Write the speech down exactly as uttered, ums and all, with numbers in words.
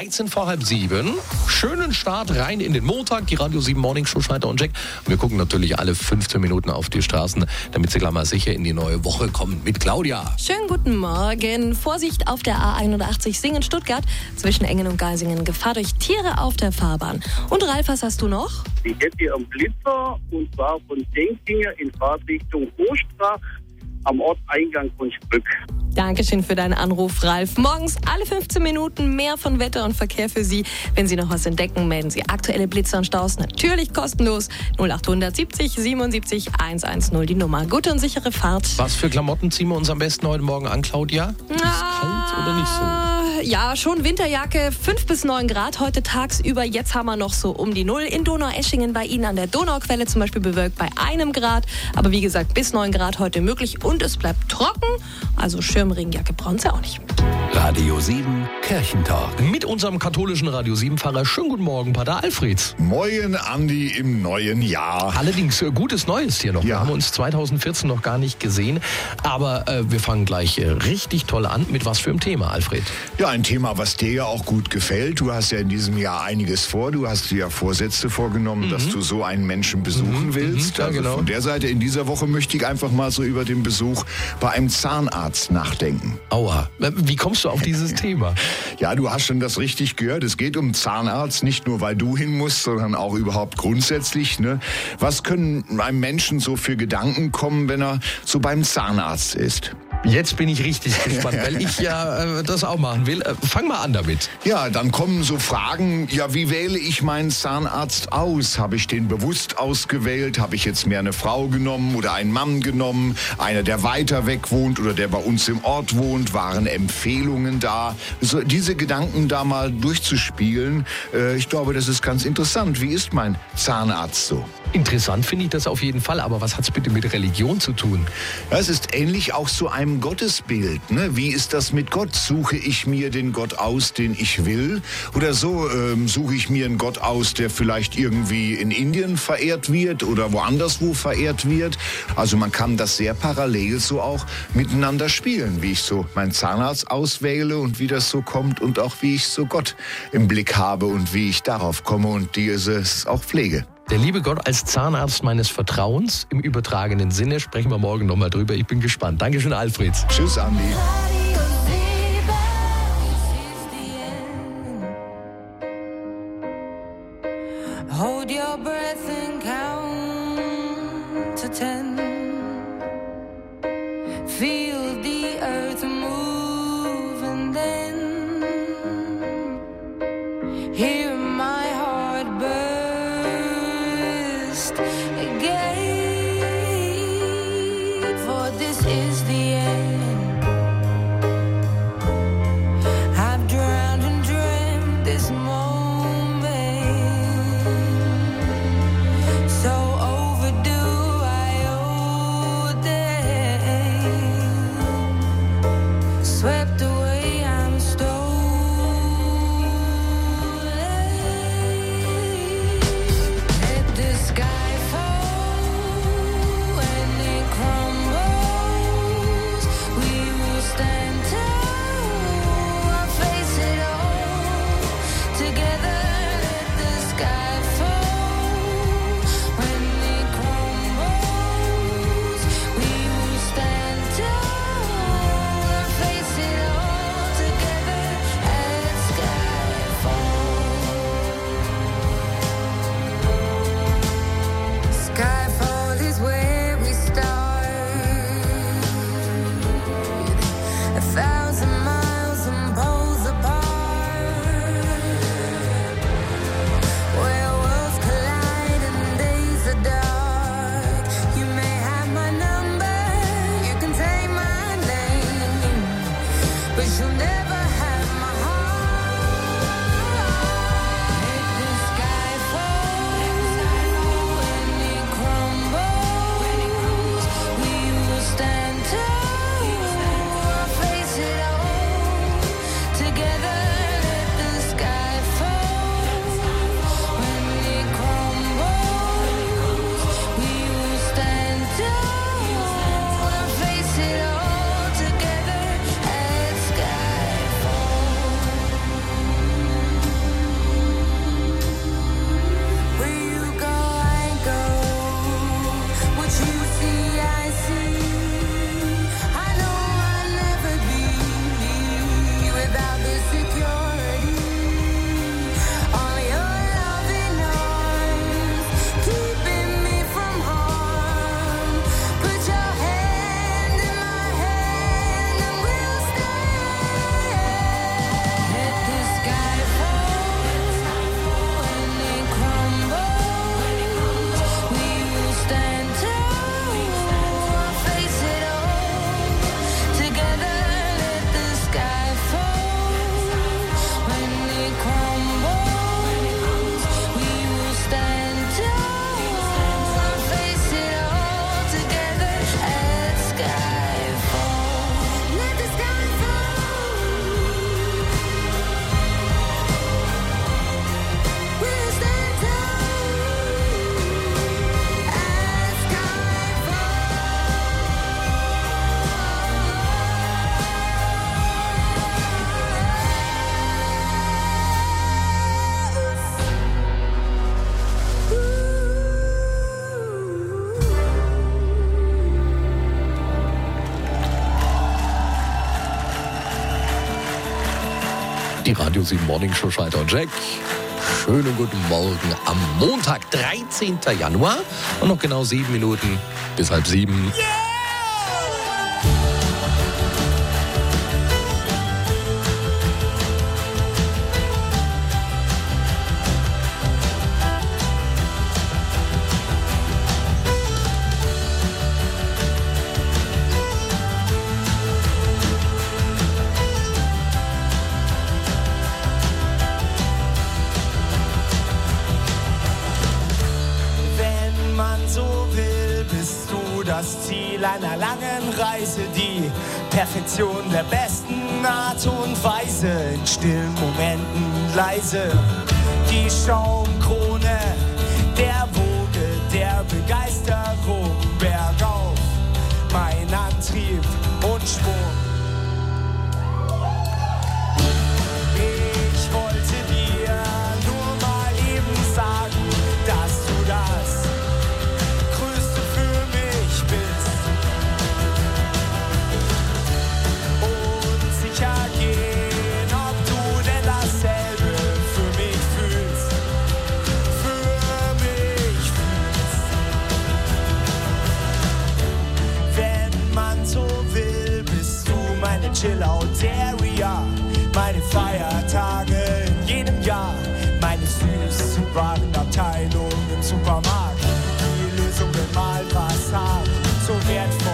dreizehn vor halb sieben. Schönen Start rein in den Montag. Die Radio sieben Morning Show, Schneider und Jack. Und wir gucken natürlich alle fünfzehn Minuten auf die Straßen, damit Sie gleich mal sicher in die neue Woche kommen mit Claudia. Schönen guten Morgen. Vorsicht auf der A einundachtzig Singen-Stuttgart. Zwischen Engen und Geisingen Gefahr durch Tiere auf der Fahrbahn. Und Ralf, was hast du noch? Ich hätte hier einen Blitzer, und zwar von Denkdinger in Fahrtrichtung Ostra am Ortseingang von Sprück. Dankeschön für deinen Anruf, Ralf. Morgens alle fünfzehn Minuten mehr von Wetter und Verkehr für Sie. Wenn Sie noch was entdecken, melden Sie aktuelle Blitzer und Staus natürlich kostenlos. null achthundert siebzig siebenundsiebzig hundertzehn die Nummer. Gute und sichere Fahrt. Was für Klamotten ziehen wir uns am besten heute Morgen an, Claudia? Ist es kalt oder nicht so? Ja, schon Winterjacke, fünf bis neun Grad heute tagsüber. Jetzt haben wir noch so um die Null. In Donaueschingen bei Ihnen an der Donauquelle zum Beispiel bewölkt bei einem Grad. Aber wie gesagt, bis neun Grad heute möglich. Und es bleibt trocken. Also Schirmregenjacke brauchen Sie auch nicht. Radio sieben Kirchentalk. Mit unserem katholischen Radio sieben-Pfarrer. Schönen guten Morgen, Pater Alfred. Moin, Andi, im neuen Jahr. Allerdings äh, gutes Neues hier noch. Ja. Wir haben uns zweitausendvierzehn noch gar nicht gesehen. Aber äh, wir fangen gleich äh, richtig toll an. Mit was für einem Thema, Alfred? Ja, ein Thema, was dir ja auch gut gefällt. Du hast ja in diesem Jahr einiges vor. Du hast dir ja Vorsätze vorgenommen, mhm. dass du so einen Menschen besuchen mhm. willst. Ja, also genau. Von der Seite in dieser Woche möchte ich einfach mal so über den Besuch bei einem Zahnarzt nachdenken. Aua. Wie kommst du auf dieses Thema? Ja, du hast schon das richtig gehört. Es geht um Zahnarzt, nicht nur, weil du hin musst, sondern auch überhaupt grundsätzlich. Ne? Was können einem Menschen so für Gedanken kommen, wenn er so beim Zahnarzt ist? Jetzt bin ich richtig gespannt, weil ich ja äh, das auch machen will. Äh, fang mal an damit. Ja, dann kommen so Fragen, ja, wie wähle ich meinen Zahnarzt aus? Habe ich den bewusst ausgewählt? Habe ich jetzt mehr eine Frau genommen oder einen Mann genommen? Einer, der weiter weg wohnt oder der bei uns im Ort wohnt? Waren Empfehlungen da? So, diese Gedanken da mal durchzuspielen, äh, ich glaube, das ist ganz interessant. Wie ist mein Zahnarzt so? Interessant finde ich das auf jeden Fall, aber was hat es bitte mit Religion zu tun? Ja, es ist ähnlich auch zu einem Gottesbild. Ne? Wie ist das mit Gott? Suche ich mir den Gott aus, den ich will? Oder so ähm, suche ich mir einen Gott aus, der vielleicht irgendwie in Indien verehrt wird oder woanders wo verehrt wird? Also man kann das sehr parallel so auch miteinander spielen, wie ich so meinen Zahnarzt auswähle und wie das so kommt und auch wie ich so Gott im Blick habe und wie ich darauf komme und dieses auch pflege. Der liebe Gott als Zahnarzt meines Vertrauens, im übertragenen Sinne, sprechen wir morgen nochmal drüber. Ich bin gespannt. Dankeschön, Alfred. Tschüss, Andi. Hold your breath and count to ten. Feel the earth move and then hear my heart burst again. For this is the end. I've drowned and dreamt this moment. So overdue, I owe Die Radio sieben Morning Show Schalter und Jack. Schönen guten Morgen am Montag, dreizehnten Januar. Und noch genau sieben Minuten bis halb sieben. Yeah! Das Ziel einer langen Reise, die Perfektion der besten Art und Weise, in stillen Momenten leise, die Schaumkrone der Woge, der Begeisterung, bergauf, mein Antrieb und Schwung. Ich wollte dir nur mal eben sagen, dass du das gehen, ob du denn dasselbe für mich fühlst, für mich fühlst. Wenn man so will, bist du meine Chill-Out-Area, meine Feiertage in jedem Jahr, meine Süßwarenabteilung im Supermarkt, die Lösung, wenn mal was hart, so wertvoll